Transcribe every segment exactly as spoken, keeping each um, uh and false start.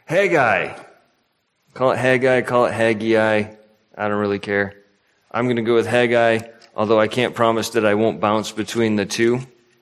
Haggai. Call it Haggai, call it Haggai. I don't really care. I'm going to go with Haggai, although I can't promise that I won't bounce between the two.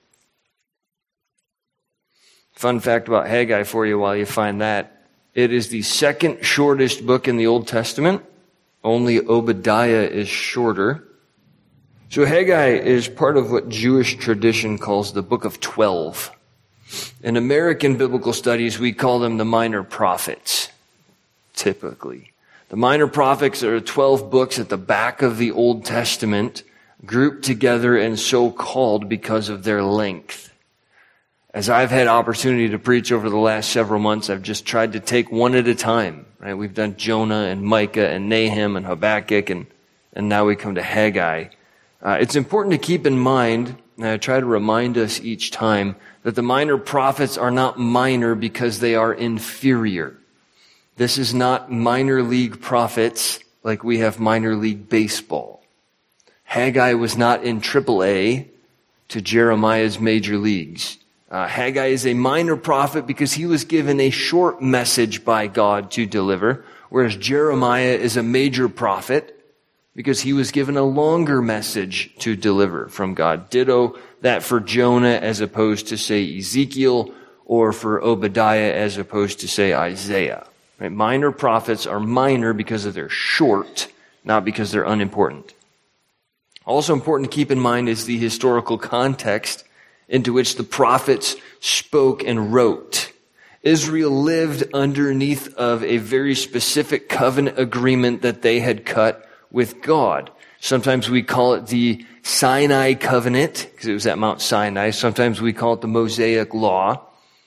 Fun fact about Haggai for you while you find that. It is the second shortest book in the Old Testament. Only Obadiah is shorter. So Haggai is part of what Jewish tradition calls the Book of Twelve. In American biblical studies, we call them the minor prophets, typically. The minor prophets are twelve books at the back of the Old Testament, grouped together and so called because of their length. As I've had opportunity to preach over the last several months, I've just tried to take one at a time. Right? We've done Jonah and Micah and Nahum and Habakkuk, and, and now we come to Haggai. Uh, it's important to keep in mind, and I try to remind us each time, that the minor prophets are not minor because they are inferior. This is not minor league prophets like we have minor league baseball. Haggai was not in triple A to Jeremiah's major leagues. Uh, Haggai is a minor prophet because he was given a short message by God to deliver, whereas Jeremiah is a major prophet because he was given a longer message to deliver from God. Ditto that for Jonah as opposed to, say, Ezekiel, or for Obadiah as opposed to, say, Isaiah. Right? Minor prophets are minor because of their short, not because they're unimportant. Also important to keep in mind is the historical context into which the prophets spoke and wrote. Israel lived underneath of a very specific covenant agreement that they had cut with God. Sometimes we call it the Sinai covenant, because it was at Mount Sinai. Sometimes we call it the Mosaic law.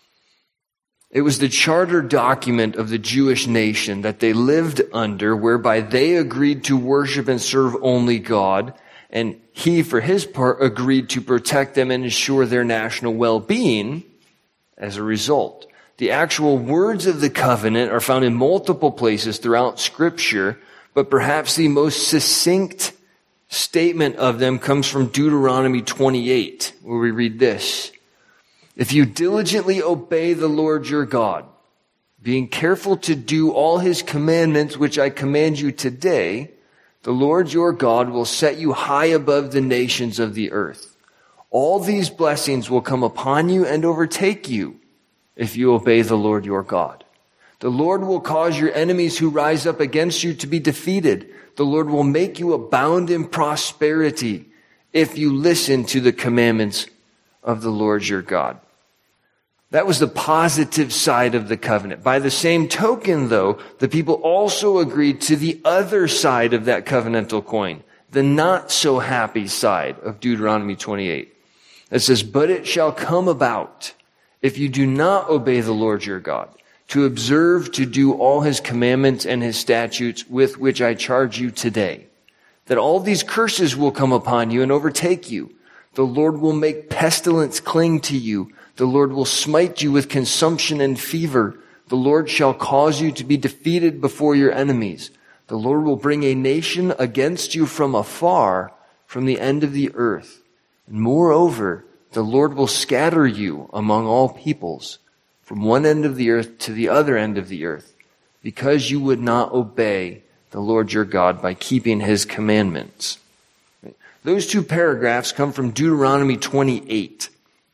It was the charter document of the Jewish nation that they lived under, whereby they agreed to worship and serve only God, and he, for his part, agreed to protect them and ensure their national well-being as a result. The actual words of the covenant are found in multiple places throughout Scripture, but perhaps the most succinct statement of them comes from Deuteronomy twenty-eight, where we read this. If you diligently obey the Lord your God, being careful to do all his commandments which I command you today, the Lord your God will set you high above the nations of the earth. All these blessings will come upon you and overtake you if you obey the Lord your God. The Lord will cause your enemies who rise up against you to be defeated. The Lord will make you abound in prosperity if you listen to the commandments of the Lord your God. That was the positive side of the covenant. By the same token, though, the people also agreed to the other side of that covenantal coin, the not so happy side of Deuteronomy twenty-eight. It says, but it shall come about, if you do not obey the Lord your God, to observe to do all his commandments and his statutes with which I charge you today, that all these curses will come upon you and overtake you. The Lord will make pestilence cling to you. The Lord will smite you with consumption and fever. The Lord shall cause you to be defeated before your enemies. The Lord will bring a nation against you from afar, from the end of the earth. And moreover, the Lord will scatter you among all peoples, from one end of the earth to the other end of the earth, because you would not obey the Lord your God by keeping his commandments. Those two paragraphs come from Deuteronomy twenty-eight.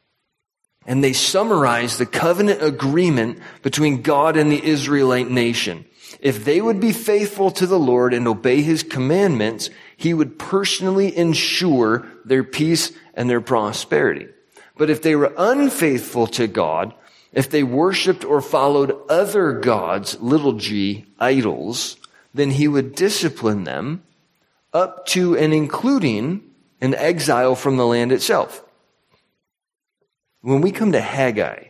And they summarize the covenant agreement between God and the Israelite nation. If they would be faithful to the Lord and obey his commandments, he would personally ensure their peace and their prosperity. But if they were unfaithful to God, if they worshiped or followed other gods, little g, idols, then he would discipline them up to and including an exile from the land itself. When we come to Haggai,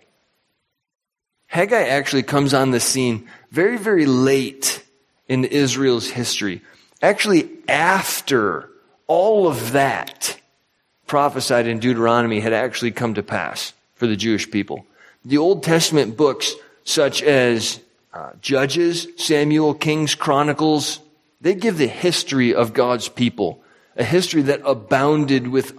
Haggai actually comes on the scene very, very late in Israel's history. Actually, after all of that prophesied in Deuteronomy had actually come to pass for the Jewish people. The Old Testament books such as uh, Judges, Samuel, Kings, Chronicles, they give the history of God's people, a history that abounded with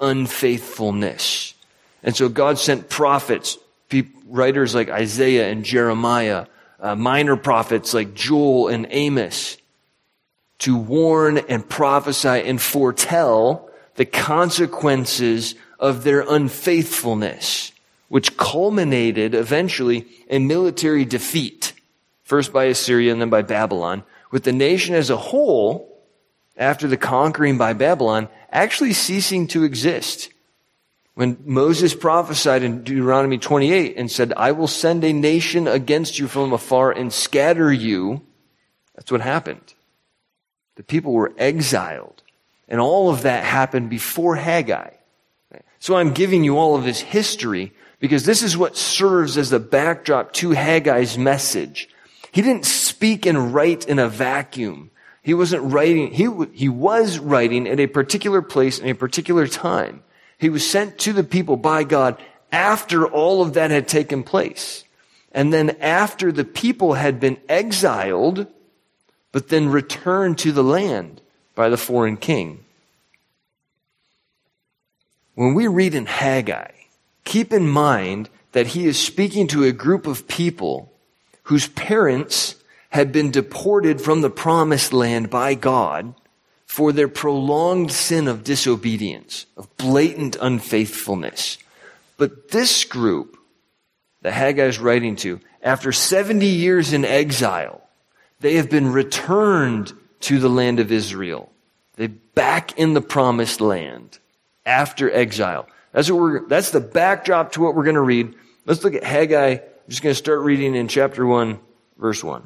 unfaithfulness. And so God sent prophets, writers like Isaiah and Jeremiah, uh, minor prophets like Joel and Amos to warn and prophesy and foretell the consequences of their unfaithfulness, which culminated eventually in military defeat, first by Assyria and then by Babylon, with the nation as a whole, after the conquering by Babylon, actually ceasing to exist. When Moses prophesied in Deuteronomy twenty-eight and said, I will send a nation against you from afar and scatter you, that's what happened. The people were exiled. And all of that happened before Haggai. So I'm giving you all of this history because this is what serves as the backdrop to Haggai's message. He didn't speak and write in a vacuum. He wasn't writing, he, he was writing at a particular place in a particular time. He was sent to the people by God after all of that had taken place. And then after the people had been exiled, but then returned to the land by the foreign king. When we read in Haggai, keep in mind that he is speaking to a group of people whose parents had been deported from the promised land by God for their prolonged sin of disobedience, of blatant unfaithfulness. But this group that Haggai is writing to, after seventy years in exile, they have been returned to the land of Israel. They're back in the promised land after exile. That's what we're, that's the backdrop to what we're going to read. Let's look at Haggai. I'm just going to start reading in chapter one, verse one.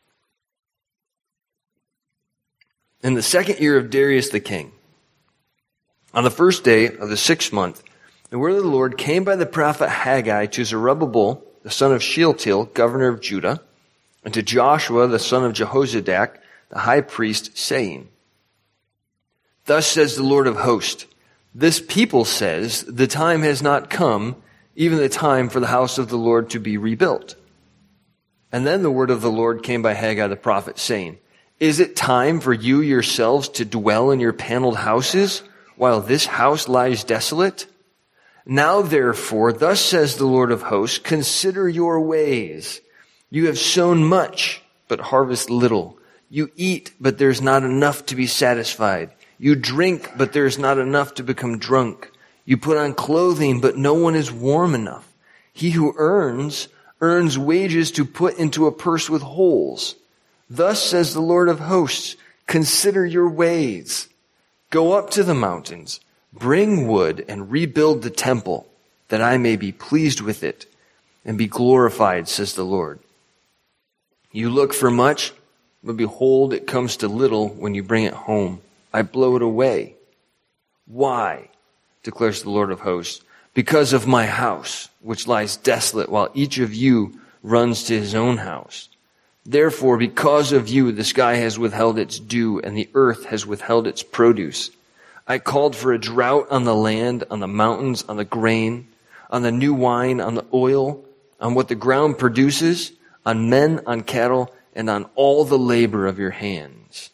In the second year of Darius the king, on the first day of the sixth month, the word of the Lord came by the prophet Haggai to Zerubbabel, the son of Shealtiel, governor of Judah, and to Joshua, the son of Jehozadak, the high priest, saying, Thus says the Lord of hosts, this people says, the time has not come, even the time for the house of the Lord to be rebuilt. And then the word of the Lord came by Haggai the prophet, saying, Is it time for you yourselves to dwell in your paneled houses, while this house lies desolate? Now therefore, thus says the Lord of hosts, consider your ways. You have sown much, but harvest little. You eat, but there's not enough to be satisfied. You drink, but there's not enough to become drunk. You put on clothing, but no one is warm enough. He who earns, earns wages to put into a purse with holes. Thus says the Lord of hosts, consider your ways. Go up to the mountains, bring wood, and rebuild the temple, that I may be pleased with it, and be glorified, says the Lord. You look for much, but behold, it comes to little when you bring it home. I blow it away. Why? Declares the Lord of hosts. Because of my house, which lies desolate, while each of you runs to his own house. Therefore, because of you, the sky has withheld its dew, and the earth has withheld its produce. I called for a drought on the land, on the mountains, on the grain, on the new wine, on the oil, on what the ground produces, on men, on cattle, and on all the labor of your hands.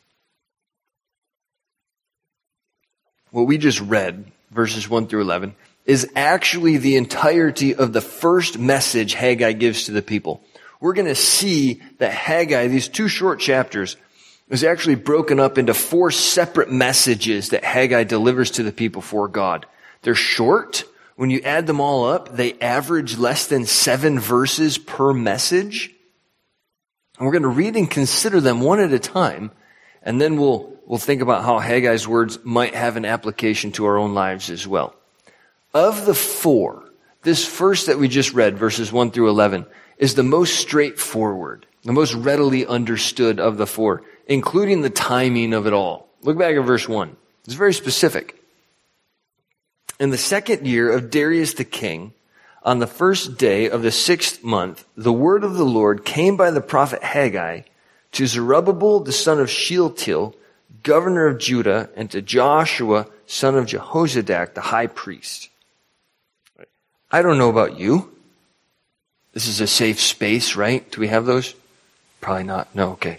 What we just read, verses one through eleven, is actually the entirety of the first message Haggai gives to the people. We're going to see that Haggai, these two short chapters, is actually broken up into four separate messages that Haggai delivers to the people for God. They're short. When you add them all up, they average less than seven verses per message. And we're going to read and consider them one at a time, and then we'll we'll think about how Haggai's words might have an application to our own lives as well. Of the four, this first that we just read, verses one through eleven, is the most straightforward, the most readily understood of the four, including the timing of it all. Look back at verse one. It's very specific. In the second year of Darius the king, on the first day of the sixth month, the word of the Lord came by the prophet Haggai to Zerubbabel the son of Shealtiel, governor of Judah, and to Joshua son of Jehozadak, the high priest. I don't know about you. This is a safe space, right? Do we have those? Probably not. No, okay.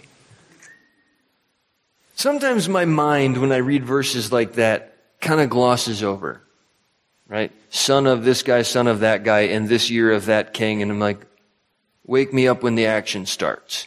Sometimes my mind, when I read verses like that, kind of glosses over, right? Son of this guy, son of that guy, and this year of that king. And I'm like, wake me up when the action starts.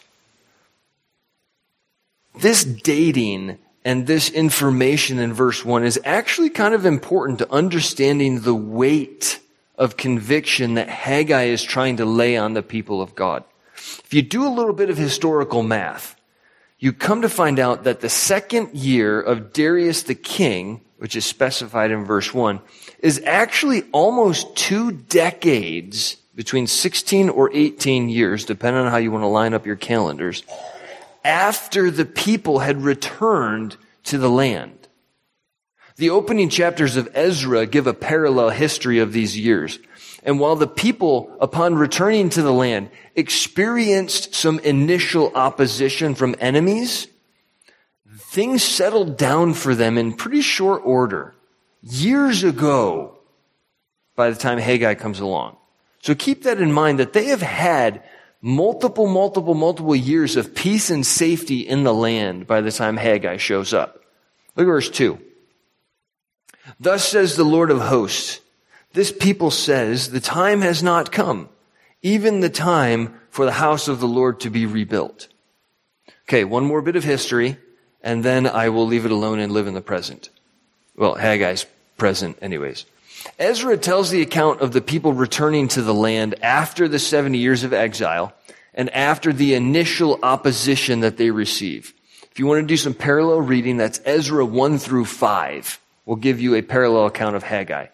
This dating and this information in verse one is actually kind of important to understanding the weight of conviction that Haggai is trying to lay on the people of God. If you do a little bit of historical math, you come to find out that the second year of Darius the king, which is specified in verse one, is actually almost two decades, between sixteen or eighteen years, depending on how you want to line up your calendars, after the people had returned to the land. The opening chapters of Ezra give a parallel history of these years. And while the people, upon returning to the land, experienced some initial opposition from enemies, things settled down for them in pretty short order, years ago, by the time Haggai comes along. So keep that in mind, that they have had multiple, multiple, multiple years of peace and safety in the land by the time Haggai shows up. Look at verse two. Thus says the Lord of hosts, this people says, the time has not come, even the time for the house of the Lord to be rebuilt. Okay, one more bit of history, and then I will leave it alone and live in the present. Well, Haggai's present anyways. Ezra tells the account of the people returning to the land after the seventy years of exile and after the initial opposition that they receive. If you want to do some parallel reading, that's Ezra one through five. We'll give you a parallel account of Haggai.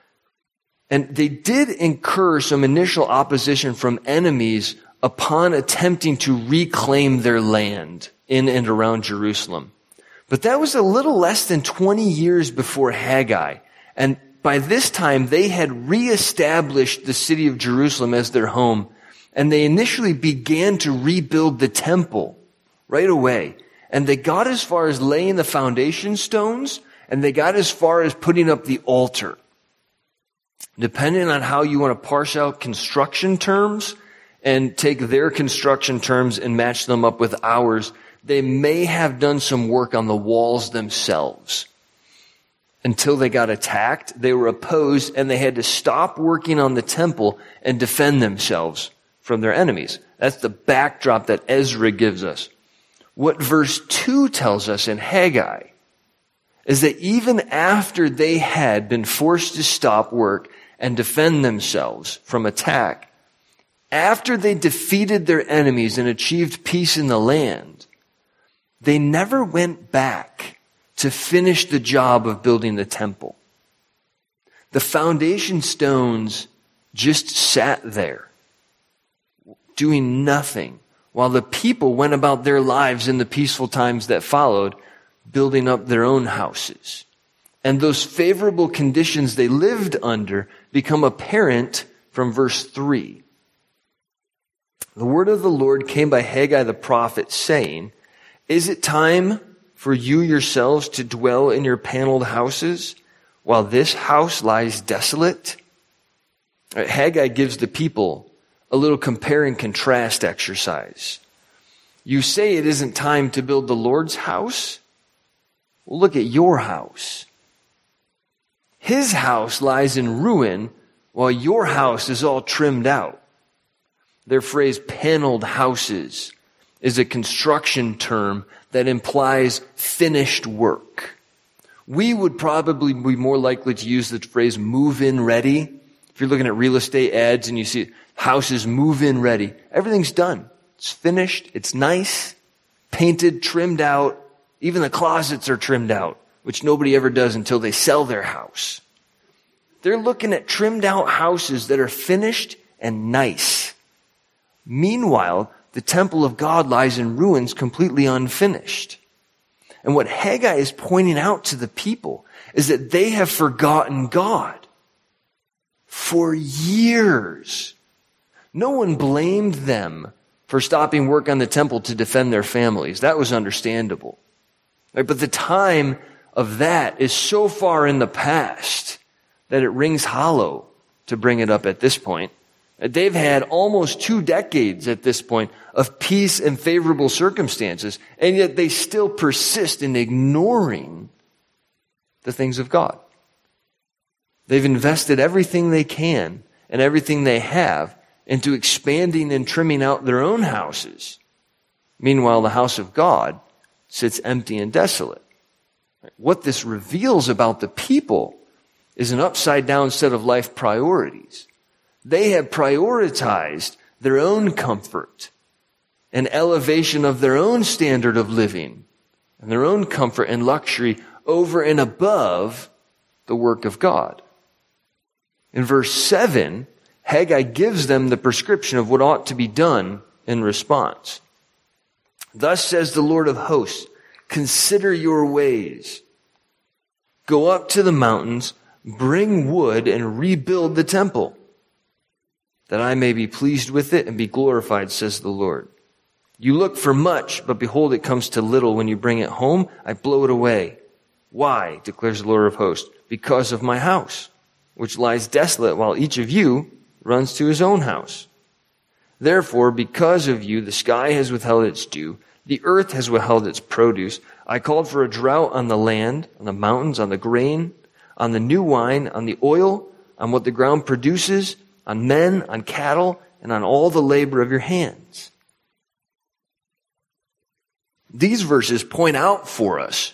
And they did incur some initial opposition from enemies upon attempting to reclaim their land in and around Jerusalem. But that was a little less than twenty years before Haggai. And by this time, they had reestablished the city of Jerusalem as their home. And they initially began to rebuild the temple right away. And they got as far as laying the foundation stones, and they got as far as putting up the altar. Depending on how you want to parse out construction terms and take their construction terms and match them up with ours, they may have done some work on the walls themselves. Until they got attacked, they were opposed, and they had to stop working on the temple and defend themselves from their enemies. That's the backdrop that Ezra gives us. What verse two tells us in Haggai is that even after they had been forced to stop work and defend themselves from attack, after they defeated their enemies and achieved peace in the land, they never went back to finish the job of building the temple. The foundation stones just sat there, doing nothing, while the people went about their lives in the peaceful times that followed, building up their own houses. And those favorable conditions they lived under become apparent from verse three. The word of the Lord came by Haggai the prophet, saying, is it time for you yourselves to dwell in your paneled houses, while this house lies desolate? Right, Haggai gives the people a little compare and contrast exercise. You say it isn't time to build the Lord's house? Well, look at your house. His house lies in ruin, while your house is all trimmed out. Their phrase, paneled houses, is a construction term that implies finished work. We would probably be more likely to use the phrase move-in ready. If you're looking at real estate ads and you see houses move-in ready, everything's done. It's finished. It's nice, painted, trimmed out. Even the closets are trimmed out, which nobody ever does until they sell their house. They're looking at trimmed out houses that are finished and nice. Meanwhile, the temple of God lies in ruins, completely unfinished. And what Haggai is pointing out to the people is that they have forgotten God for years. No one blamed them for stopping work on the temple to defend their families. That was understandable. Right? But the time of that is so far in the past that it rings hollow to bring it up at this point. They've had almost two decades at this point of peace and favorable circumstances, and yet they still persist in ignoring the things of God. They've invested everything they can and everything they have into expanding and trimming out their own houses. Meanwhile, the house of God sits empty and desolate. What this reveals about the people is an upside-down set of life priorities. They have prioritized their own comfort and elevation of their own standard of living and their own comfort and luxury over and above the work of God. In verse seven, Haggai gives them the prescription of what ought to be done in response. Thus says the Lord of hosts, consider your ways. Go up to the mountains, bring wood, and rebuild the temple, that I may be pleased with it and be glorified, says the Lord. You look for much, but behold, it comes to little. When you bring it home, I blow it away. Why, declares the Lord of hosts? Because of my house, which lies desolate, while each of you runs to his own house. Therefore, because of you, the sky has withheld its dew, the earth has withheld its produce. I called for a drought on the land, on the mountains, on the grain, on the new wine, on the oil, on what the ground produces, on men, on cattle, and on all the labor of your hands. These verses point out for us,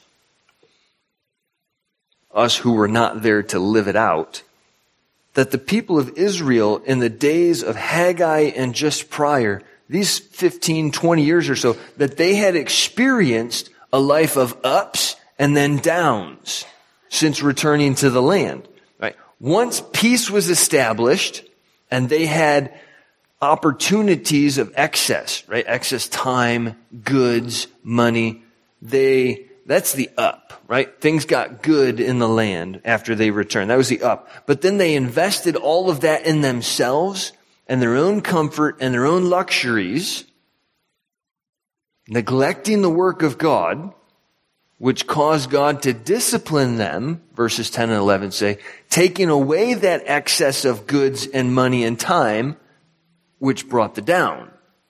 us who were not there to live it out, that the people of Israel in the days of Haggai and just prior, these fifteen, twenty years or so, that they had experienced a life of ups and then downs since returning to the land. Right? Once peace was established and they had opportunities of excess, right? Excess time, goods, money. They, that's the up, right? Things got good in the land after they returned. That was the up. But then they invested all of that in themselves and their own comfort and their own luxuries, neglecting the work of God, which caused God to discipline them, verses ten and eleven say, taking away that excess of goods and money and time, which brought the down.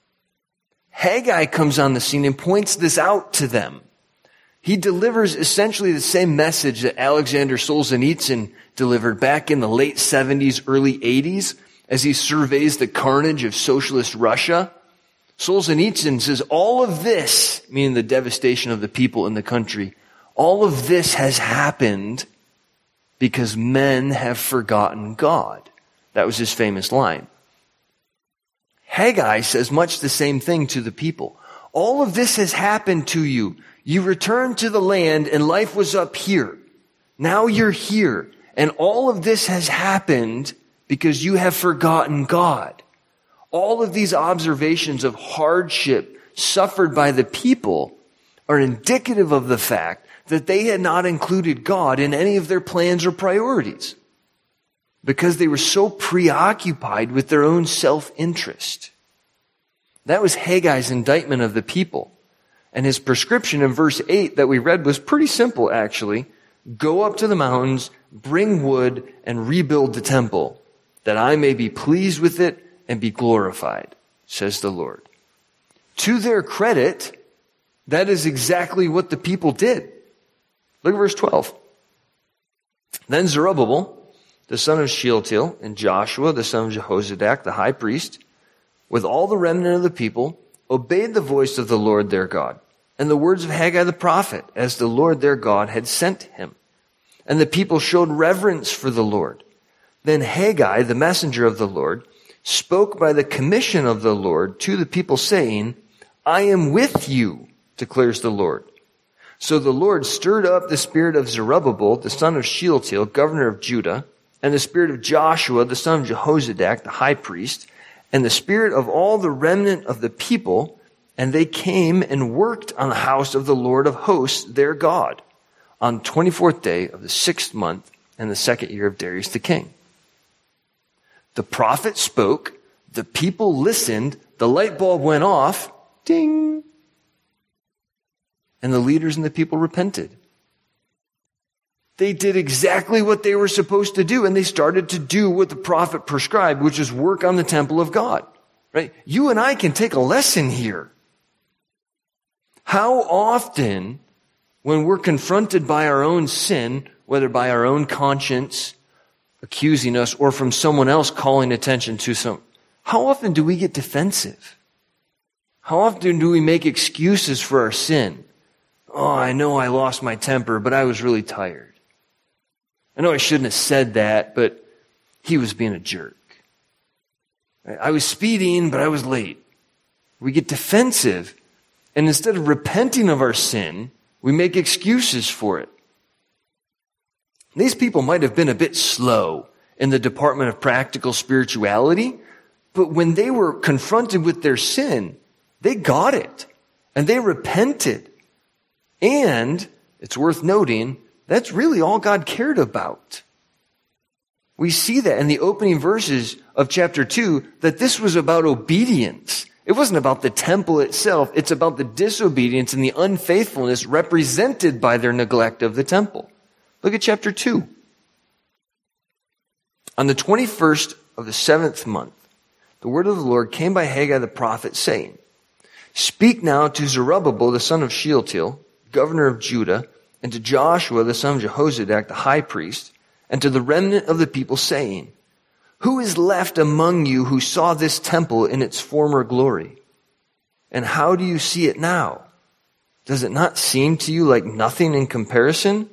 Haggai comes on the scene and points this out to them. He delivers essentially the same message that Alexander Solzhenitsyn delivered back in the late seventies, early eighties, as he surveys the carnage of socialist Russia. Solzhenitsyn says, all of this, meaning the devastation of the people in the country, all of this has happened because men have forgotten God. That was his famous line. Haggai says much the same thing to the people. All of this has happened to you. You returned to the land and life was up here. Now you're here. And all of this has happened because you have forgotten God. All of these observations of hardship suffered by the people are indicative of the fact that they had not included God in any of their plans or priorities because they were so preoccupied with their own self-interest. That was Haggai's indictment of the people. And his prescription in verse eight that we read was pretty simple, actually. Go up to the mountains, bring wood, and rebuild the temple, that I may be pleased with it and be glorified, says the Lord. To their credit, that is exactly what the people did. Look at verse twelve. Then Zerubbabel, the son of Shealtiel, and Joshua, the son of Jehozadak, the high priest, with all the remnant of the people, obeyed the voice of the Lord their God, and the words of Haggai the prophet, as the Lord their God had sent him. And the people showed reverence for the Lord. Then Haggai, the messenger of the Lord, spoke by the commission of the Lord to the people, saying, I am with you, declares the Lord. So the Lord stirred up the spirit of Zerubbabel, the son of Shealtiel, governor of Judah, and the spirit of Joshua, the son of Jehozadak, the high priest, and the spirit of all the remnant of the people, and they came and worked on the house of the Lord of hosts, their God, on the twenty-fourth day of the sixth month and the second year of Darius the king. The prophet spoke, the people listened, the light bulb went off, ding, and the leaders and the people repented. They did exactly what they were supposed to do, and they started to do what the prophet prescribed, which is work on the temple of God. Right? You and I can take a lesson here. How often, when we're confronted by our own sin, whether by our own conscience accusing us or from someone else calling attention to some How often do we get defensive? How often do we make excuses for our sin? Oh, I know I lost my temper, but I was really tired. I know I shouldn't have said that, but he was being a jerk. I was speeding, but I was late. We get defensive, and instead of repenting of our sin, we make excuses for it. These people might have been a bit slow in the department of practical spirituality, but when they were confronted with their sin, they got it, and they repented. And, it's worth noting, that's really all God cared about. We see that in the opening verses of chapter two, that this was about obedience. It wasn't about the temple itself. It's about the disobedience and the unfaithfulness represented by their neglect of the temple. Look at chapter two. On the twenty-first of the seventh month, the word of the Lord came by Haggai the prophet, saying, Speak now to Zerubbabel the son of Shealtiel, governor of Judah, and to Joshua the son of Jehozadak the high priest, and to the remnant of the people, saying, Who is left among you who saw this temple in its former glory? And how do you see it now? Does it not seem to you like nothing in comparison?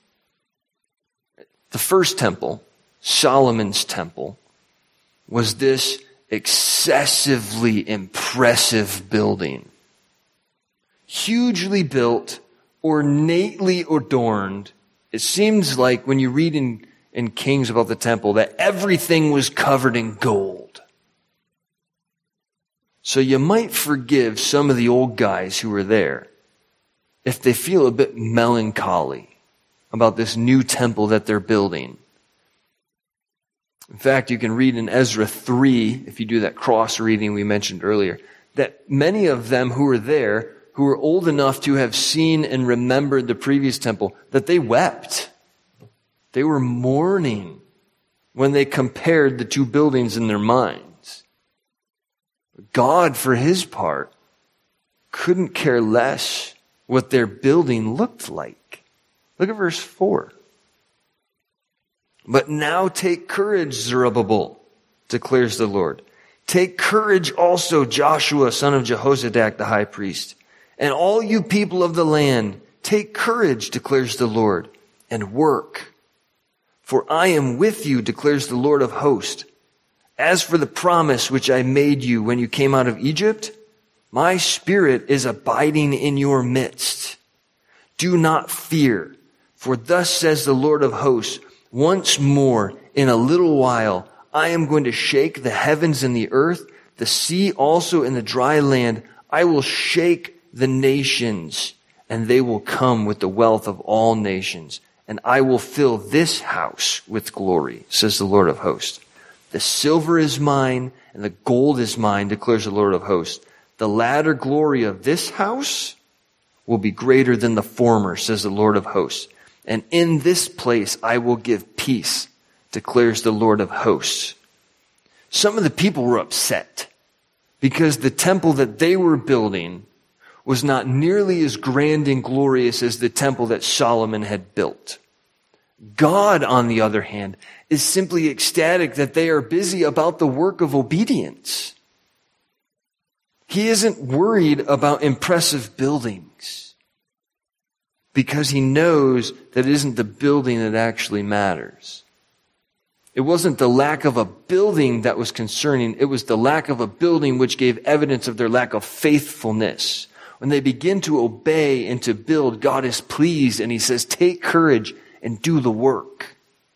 The first temple, Solomon's temple, was this excessively impressive building. Hugely built, ornately adorned. It seems like when you read in, in Kings about the temple that everything was covered in gold. So you might forgive some of the old guys who were there if they feel a bit melancholy about this new temple that they're building. In fact, you can read in Ezra three, if you do that cross reading we mentioned earlier, that many of them who were there, who were old enough to have seen and remembered the previous temple, that they wept. They were mourning when they compared the two buildings in their minds. God, for his part, couldn't care less what their building looked like. Look at verse four. But now take courage, Zerubbabel, declares the Lord. Take courage also, Joshua, son of Jehozadak, the high priest. And all you people of the land, take courage, declares the Lord, and work. For I am with you, declares the Lord of hosts. As for the promise which I made you when you came out of Egypt, my spirit is abiding in your midst. Do not fear, for thus says the Lord of hosts, once more, in a little while, I am going to shake the heavens and the earth, the sea also and the dry land. I will shake the nations, and they will come with the wealth of all nations. And I will fill this house with glory, says the Lord of hosts. The silver is mine, and the gold is mine, declares the Lord of hosts. The latter glory of this house will be greater than the former, says the Lord of hosts. And in this place I will give peace, declares the Lord of hosts. Some of the people were upset because the temple that they were building was not nearly as grand and glorious as the temple that Solomon had built. God, on the other hand, is simply ecstatic that they are busy about the work of obedience. He isn't worried about impressive buildings, because he knows that it isn't the building that actually matters. It wasn't the lack of a building that was concerning. It was the lack of a building which gave evidence of their lack of faithfulness. When they begin to obey and to build, God is pleased, and he says, take courage and do the work.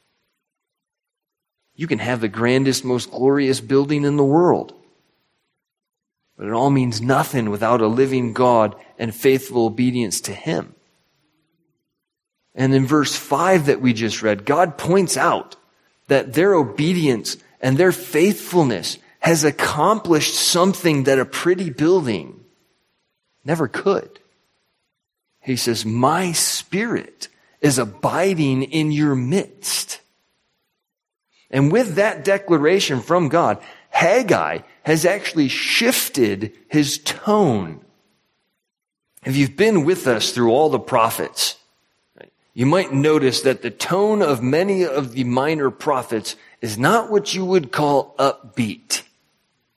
You can have the grandest, most glorious building in the world, but it all means nothing without a living God and faithful obedience to him. And in verse five that we just read, God points out that their obedience and their faithfulness has accomplished something that a pretty building never could. He says, my spirit is abiding in your midst. And with that declaration from God, Haggai has actually shifted his tone. If you've been with us through all the prophets, you might notice that the tone of many of the minor prophets is not what you would call upbeat.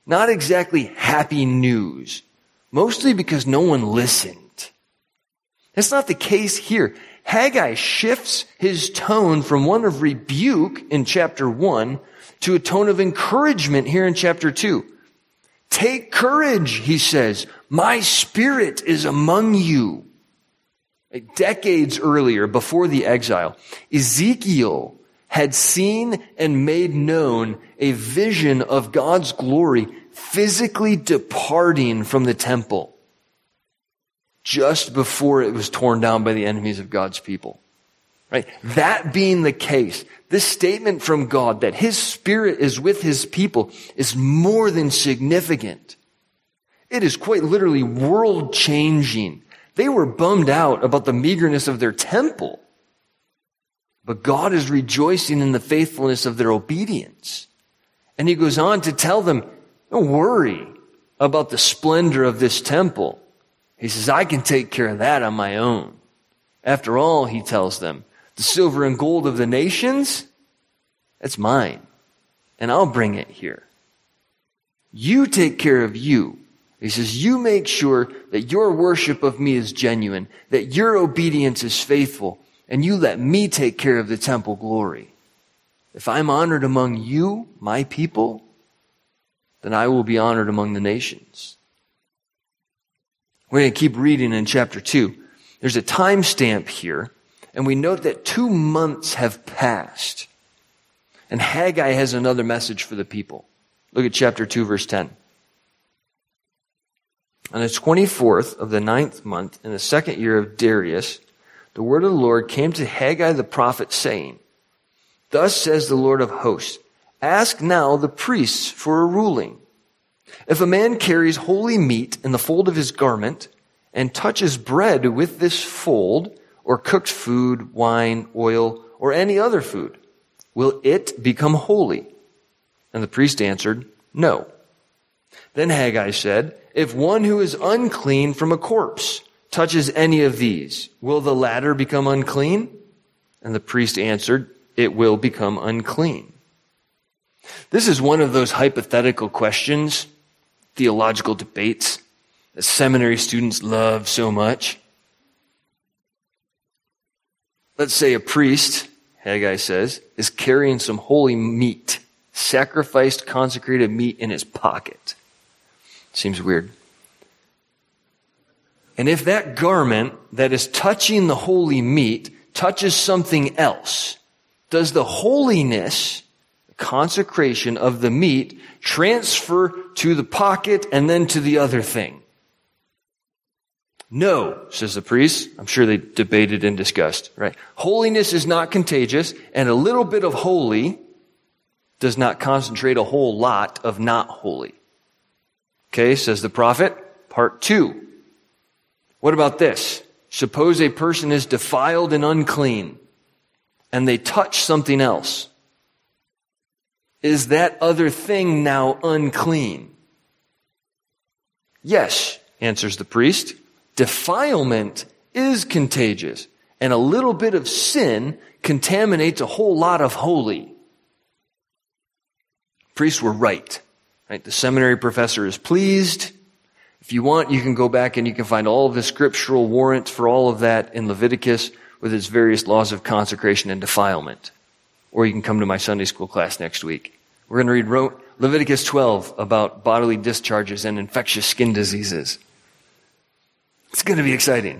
Not exactly happy news, mostly because no one listened. That's not the case here. Haggai shifts his tone from one of rebuke in chapter one to a tone of encouragement here in chapter two. Take courage, he says. My spirit is among you. Decades earlier, before the exile, Ezekiel had seen and made known a vision of God's glory physically departing from the temple just before it was torn down by the enemies of God's people. Right? That being the case, this statement from God that his spirit is with his people is more than significant. It is quite literally world-changing. They were bummed out about the meagerness of their temple. But God is rejoicing in the faithfulness of their obedience. And he goes on to tell them, don't worry about the splendor of this temple. He says, I can take care of that on my own. After all, he tells them, the silver and gold of the nations, that's mine. And I'll bring it here. You take care of you. He says, you make sure that your worship of me is genuine, that your obedience is faithful, and you let me take care of the temple glory. If I'm honored among you, my people, then I will be honored among the nations. We're going to keep reading in chapter two. There's a timestamp here, and we note that two months have passed. And Haggai has another message for the people. Look at chapter two, verse ten. On the twenty-fourth of the ninth month, in the second year of Darius, the word of the Lord came to Haggai the prophet, saying, Thus says the Lord of hosts, ask now the priests for a ruling. If a man carries holy meat in the fold of his garment, and touches bread with this fold, or cooked food, wine, oil, or any other food, will it become holy? And the priest answered, No. Then Haggai said, If one who is unclean from a corpse touches any of these, will the latter become unclean? And the priest answered, It will become unclean. This is one of those hypothetical questions, theological debates, that seminary students love so much. Let's say a priest, Haggai says, is carrying some holy meat, sacrificed, consecrated meat in his pocket. Seems weird. And if that garment that is touching the holy meat touches something else, does the holiness, the consecration of the meat, transfer to the pocket and then to the other thing? No, says the priest. I'm sure they debated and discussed, right? Holiness is not contagious, and a little bit of holy does not concentrate a whole lot of not holy. Okay, says the prophet. Part two. What about this? Suppose a person is defiled and unclean, and they touch something else. Is that other thing now unclean? Yes, answers the priest. Defilement is contagious, and a little bit of sin contaminates a whole lot of holy. Priests were right. Right? The seminary professor is pleased. If you want, you can go back and you can find all of the scriptural warrants for all of that in Leviticus with its various laws of consecration and defilement. Or you can come to my Sunday school class next week. We're going to read Leviticus twelve about bodily discharges and infectious skin diseases. It's going to be exciting.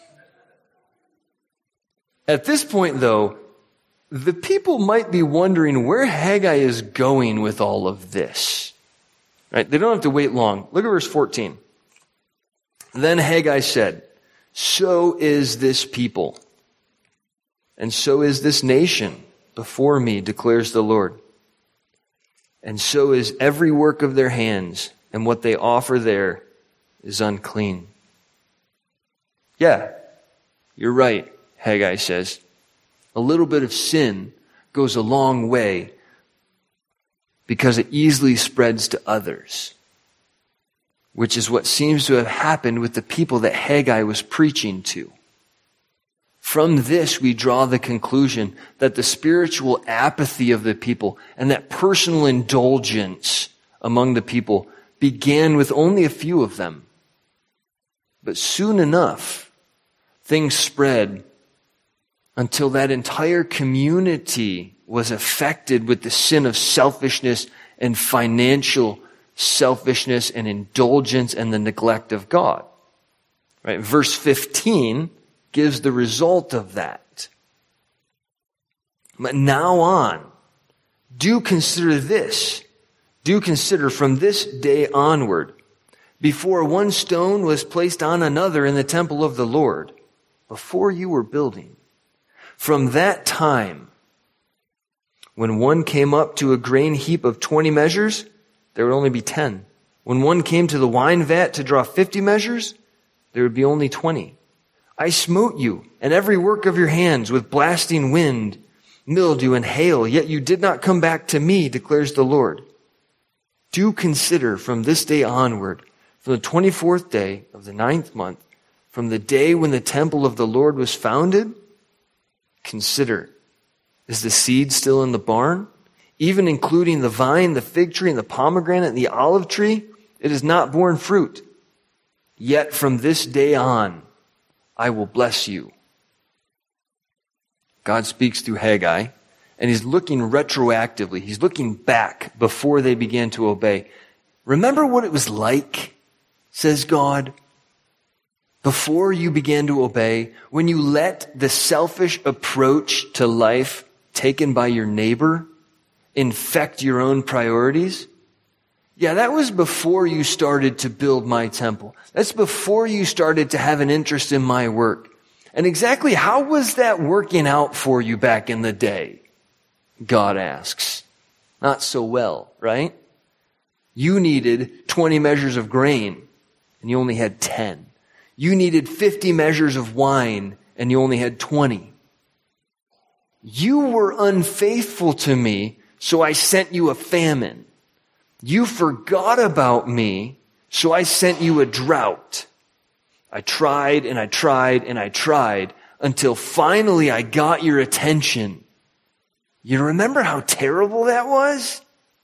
At this point, though, the people might be wondering where Haggai is going with all of this. Right? They don't have to wait long. Look at verse fourteen. Then Haggai said, So is this people, and so is this nation before me, declares the Lord. And so is every work of their hands, and what they offer there is unclean. Yeah, you're right, Haggai says. A little bit of sin goes a long way because it easily spreads to others, which is what seems to have happened with the people that Haggai was preaching to. From this, we draw the conclusion that the spiritual apathy of the people and that personal indulgence among the people began with only a few of them. But soon enough, things spread until that entire community was affected with the sin of selfishness and financial selfishness and indulgence and the neglect of God. Right? Verse fifteen gives the result of that. But now on, do consider this. Do consider from this day onward, before one stone was placed on another in the temple of the Lord, before you were building. From that time, when one came up to a grain heap of twenty measures, there would only be ten. When one came to the wine vat to draw fifty measures, there would be only twenty. I smote you and every work of your hands with blasting wind, mildew, and hail, yet you did not come back to me, declares the Lord. Do consider from this day onward, from the twenty-fourth day of the ninth month, from the day when the temple of the Lord was founded, consider, is the seed still in the barn? Even including the vine, the fig tree, and the pomegranate, and the olive tree, it has not borne fruit. Yet from this day on, I will bless you. God speaks through Haggai, and he's looking retroactively. He's looking back before they began to obey. Remember what it was like, says God, before you began to obey, when you let the selfish approach to life taken by your neighbor infect your own priorities? Yeah, that was before you started to build my temple. That's before you started to have an interest in my work. And exactly how was that working out for you back in the day? God asks. Not so well, right? You needed twenty measures of grain, and you only had ten. You needed fifty measures of wine, and you only had twenty. You were unfaithful to me, so I sent you a famine. You forgot about me, so I sent you a drought. I tried and I tried and I tried until finally I got your attention. You remember how terrible that was?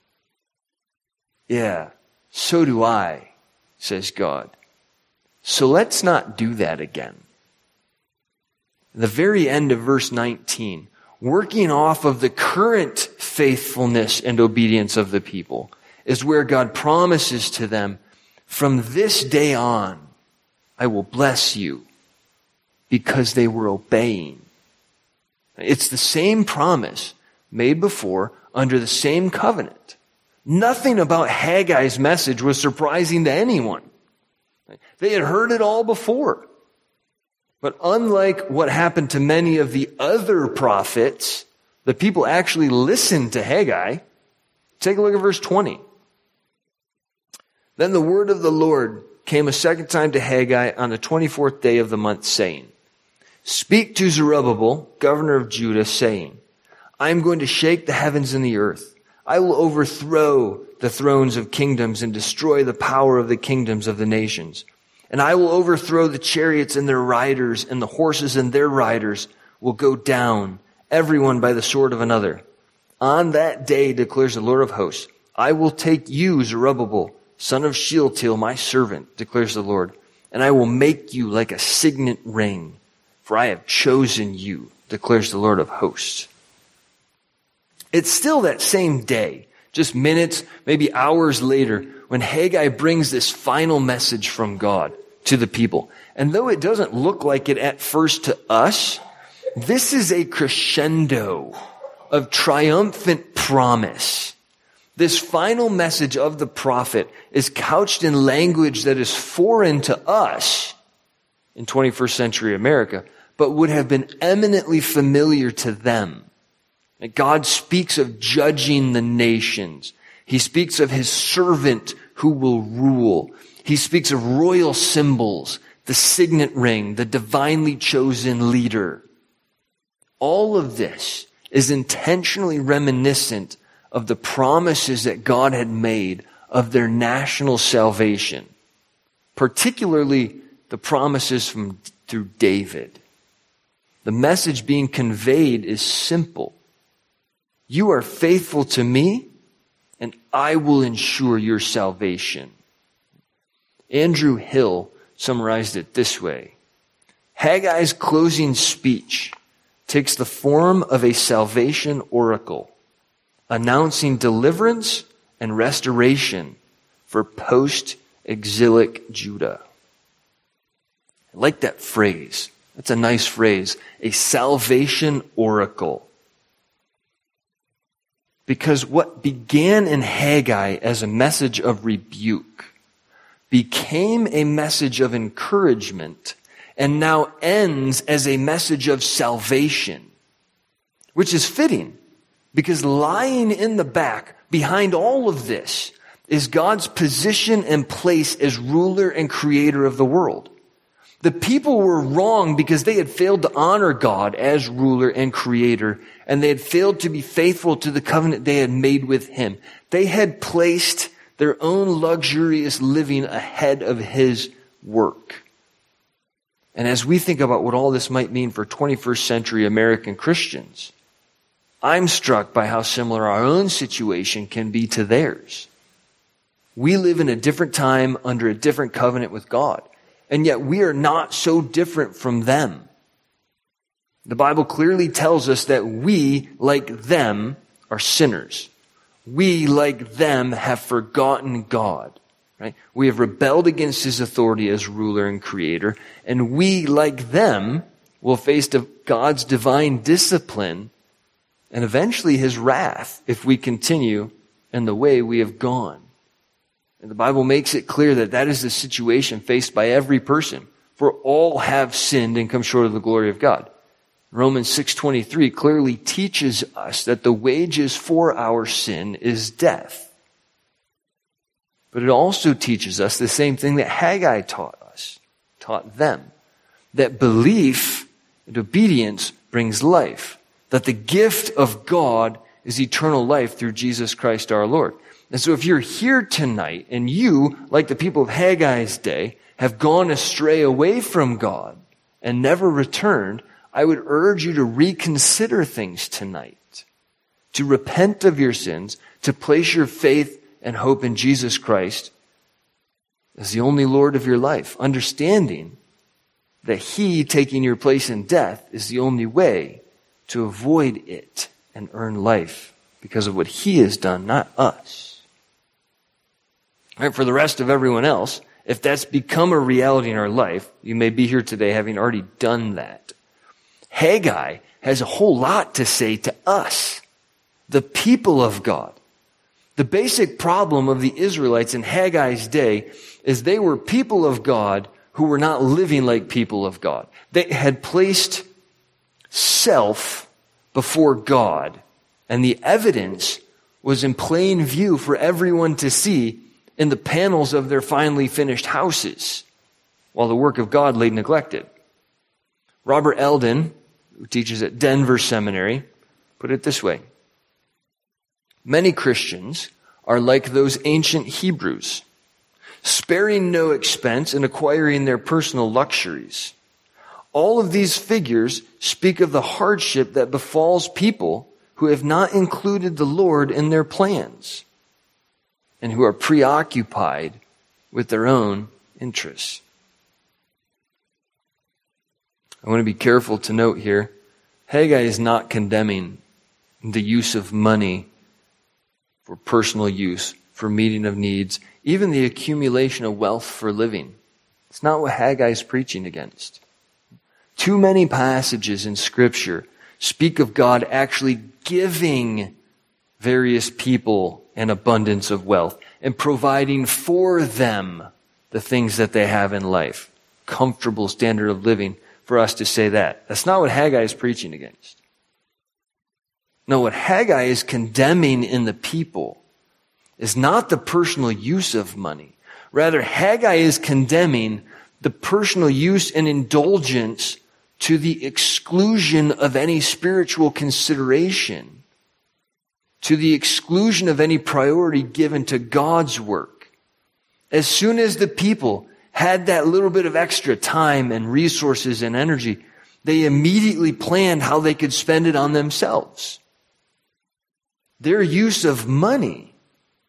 Yeah, so do I, says God. So let's not do that again. The very end of verse nineteen, working off of the current faithfulness and obedience of the people, is where God promises to them, from this day on, I will bless you, because they were obeying. It's the same promise made before under the same covenant. Nothing about Haggai's message was surprising to anyone. They had heard it all before. But unlike what happened to many of the other prophets, the people actually listened to Haggai. Take a look at verse twenty. Then the word of the Lord came a second time to Haggai on the twenty-fourth day of the month, saying, Speak to Zerubbabel, governor of Judah, saying, I am going to shake the heavens and the earth. I will overthrow the thrones of kingdoms and destroy the power of the kingdoms of the nations. And I will overthrow the chariots and their riders, and the horses and their riders will go down, everyone by the sword of another. On that day, declares the Lord of hosts, I will take you, Zerubbabel, son of Shealtiel, my servant, declares the Lord, and I will make you like a signet ring, for I have chosen you, declares the Lord of hosts. It's still that same day, just minutes, maybe hours later, when Haggai brings this final message from God to the people. And though it doesn't look like it at first to us, this is a crescendo of triumphant promise. This final message of the prophet is couched in language that is foreign to us in twenty-first century America, but would have been eminently familiar to them. God speaks of judging the nations. He speaks of his servant who will rule. He speaks of royal symbols, the signet ring, the divinely chosen leader. All of this is intentionally reminiscent of the promises that God had made of their national salvation, particularly the promises from through David. The message being conveyed is simple. You are faithful to me, and I will ensure your salvation. Andrew Hill summarized it this way. Haggai's closing speech takes the form of a salvation oracle, announcing deliverance and restoration for post-exilic Judah. I like that phrase. That's a nice phrase. A salvation oracle. Because what began in Haggai as a message of rebuke became a message of encouragement and now ends as a message of salvation, which is fitting because lying in the back behind all of this is God's position and place as ruler and creator of the world. The people were wrong because they had failed to honor God as ruler and creator, and they had failed to be faithful to the covenant they had made with him. They had placed their own luxurious living ahead of his work. And as we think about what all this might mean for twenty-first century American Christians, I'm struck by how similar our own situation can be to theirs. We live in a different time under a different covenant with God. And yet we are not so different from them. The Bible clearly tells us that we, like them, are sinners. We, like them, have forgotten God. Right? We have rebelled against his authority as ruler and creator. And we, like them, will face God's divine discipline and eventually his wrath if we continue in the way we have gone. And the Bible makes it clear that that is the situation faced by every person. For all have sinned and come short of the glory of God. Romans six twenty-three clearly teaches us that the wages for our sin is death. But it also teaches us the same thing that Haggai taught us, taught them, that belief and obedience brings life, that the gift of God is eternal life through Jesus Christ our Lord. And so if you're here tonight and you, like the people of Haggai's day, have gone astray away from God and never returned, I would urge you to reconsider things tonight, to repent of your sins, to place your faith and hope in Jesus Christ as the only Lord of your life, understanding that he taking your place in death is the only way to avoid it and earn life because of what he has done, not us. Right, for the rest of everyone else, if that's become a reality in our life, you may be here today having already done that. Haggai has a whole lot to say to us, the people of God. The basic problem of the Israelites in Haggai's day is they were people of God who were not living like people of God. They had placed self before God, and the evidence was in plain view for everyone to see in the panels of their finely finished houses, while the work of God lay neglected. Robert Eldon, who teaches at Denver Seminary, put it this way. Many Christians are like those ancient Hebrews, sparing no expense in acquiring their personal luxuries. All of these figures speak of the hardship that befalls people who have not included the Lord in their plans and who are preoccupied with their own interests. I want to be careful to note here, Haggai is not condemning the use of money for personal use, for meeting of needs, even the accumulation of wealth for living. It's not what Haggai is preaching against. Too many passages in Scripture speak of God actually giving various people an abundance of wealth and providing for them the things that they have in life. Comfortable standard of living for us to say that. That's not what Haggai is preaching against. No, what Haggai is condemning in the people is not the personal use of money. Rather, Haggai is condemning the personal use and indulgence to the exclusion of any spiritual consideration, to the exclusion of any priority given to God's work. As soon as the people had that little bit of extra time and resources and energy, they immediately planned how they could spend it on themselves. Their use of money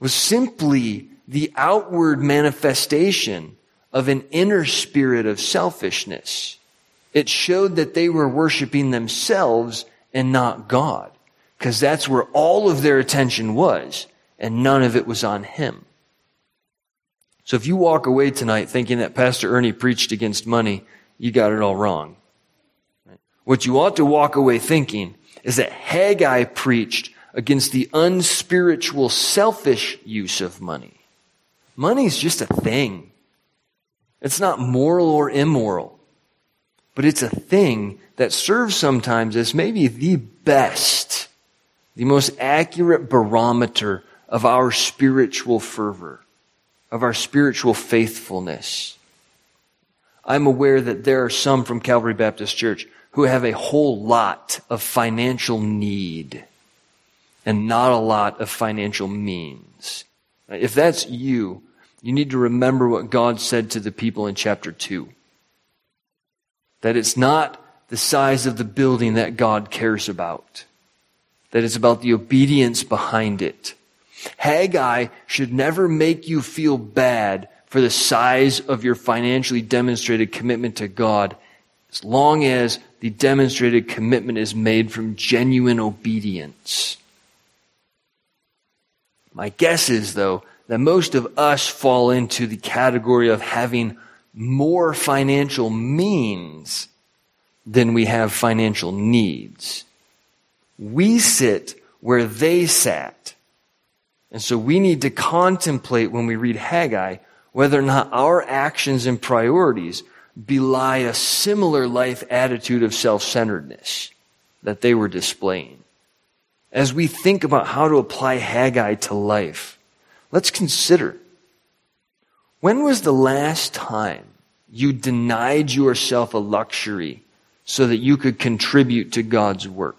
was simply the outward manifestation of an inner spirit of selfishness. It showed that they were worshiping themselves and not God, because that's where all of their attention was, and none of it was on Him. So if you walk away tonight thinking that Pastor Ernie preached against money, you got it all wrong. What you ought to walk away thinking is that Haggai preached against the unspiritual, selfish use of money. Money is just a thing. It's not moral or immoral, but it's a thing that serves sometimes as maybe the best, the most accurate barometer of our spiritual fervor, of our spiritual faithfulness. I'm aware that there are some from Calvary Baptist Church who have a whole lot of financial need and not a lot of financial means. If that's you, you need to remember what God said to the people in chapter two. That it's not the size of the building that God cares about. That it's about the obedience behind it. Haggai should never make you feel bad for the size of your financially demonstrated commitment to God, as long as the demonstrated commitment is made from genuine obedience. My guess is, though, that most of us fall into the category of having more financial means than we have financial needs. We sit where they sat. And so we need to contemplate when we read Haggai whether or not our actions and priorities belie a similar life attitude of self-centeredness that they were displaying. As we think about how to apply Haggai to life, let's consider, when was the last time you denied yourself a luxury so that you could contribute to God's work?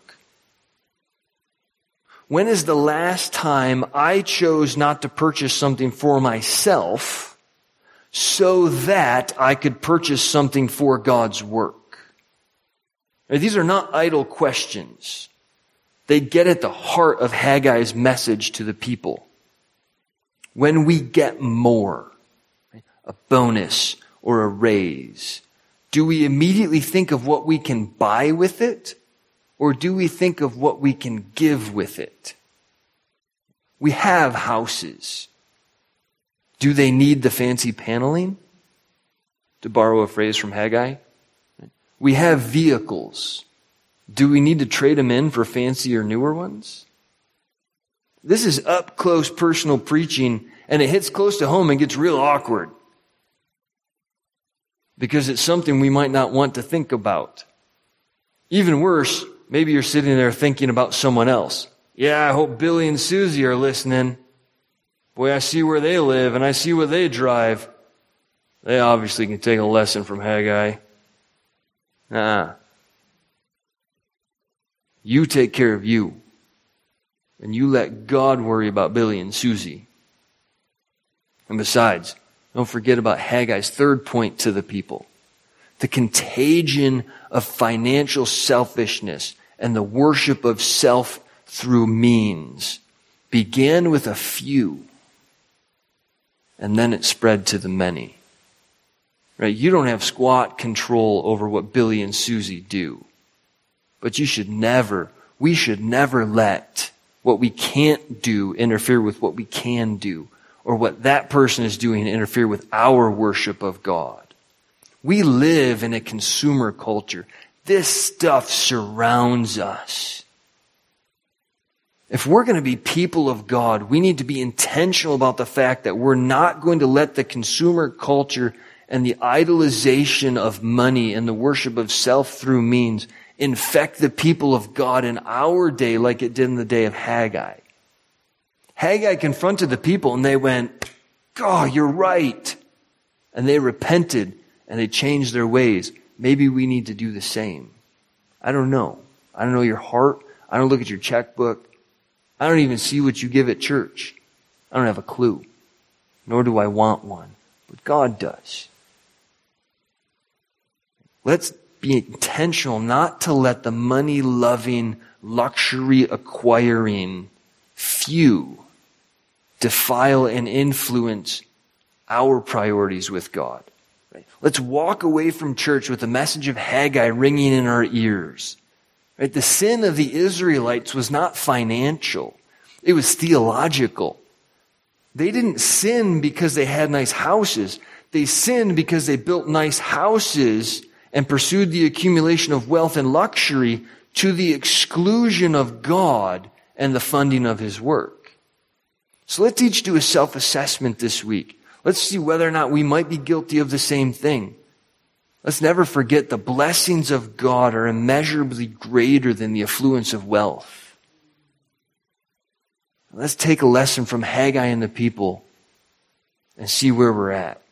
When is the last time I chose not to purchase something for myself so that I could purchase something for God's work? Now, these are not idle questions. They get at the heart of Haggai's message to the people. When we get more, a bonus or a raise, do we immediately think of what we can buy with it? Or do we think of what we can give with it? We have houses. Do they need the fancy paneling? To borrow a phrase from Haggai. We have vehicles. Do we need to trade them in for fancier, newer ones? This is up close personal preaching, and it hits close to home and gets real awkward. Because it's something we might not want to think about. Even worse, maybe you're sitting there thinking about someone else. Yeah, I hope Billy and Susie are listening. Boy, I see where they live and I see what they drive. They obviously can take a lesson from Haggai. Nah. You take care of you. And you let God worry about Billy and Susie. And besides, don't forget about Haggai's third point to the people. The contagion of financial selfishness and the worship of self through means began with a few, and then it spread to the many. Right? You don't have squat control over what Billy and Susie do. But you should never, we should never let what we can't do interfere with what we can do, or what that person is doing interfere with our worship of God. We live in a consumer culture. This stuff surrounds us. If we're going to be people of God, we need to be intentional about the fact that we're not going to let the consumer culture and the idolization of money and the worship of self through means infect the people of God in our day like it did in the day of Haggai. Haggai confronted the people and they went, God, you're right. And they repented and they changed their ways. Maybe we need to do the same. I don't know. I don't know your heart. I don't look at your checkbook. I don't even see what you give at church. I don't have a clue. Nor do I want one. But God does. Let's be intentional not to let the money-loving, luxury-acquiring few defile and influence our priorities with God. Right? Let's walk away from church with the message of Haggai ringing in our ears. Right? The sin of the Israelites was not financial. It was theological. They didn't sin because they had nice houses. They sinned because they built nice houses and pursued the accumulation of wealth and luxury to the exclusion of God and the funding of His work. So let's each do a self-assessment this week. Let's see whether or not we might be guilty of the same thing. Let's never forget the blessings of God are immeasurably greater than the affluence of wealth. Let's take a lesson from Haggai and the people and see where we're at.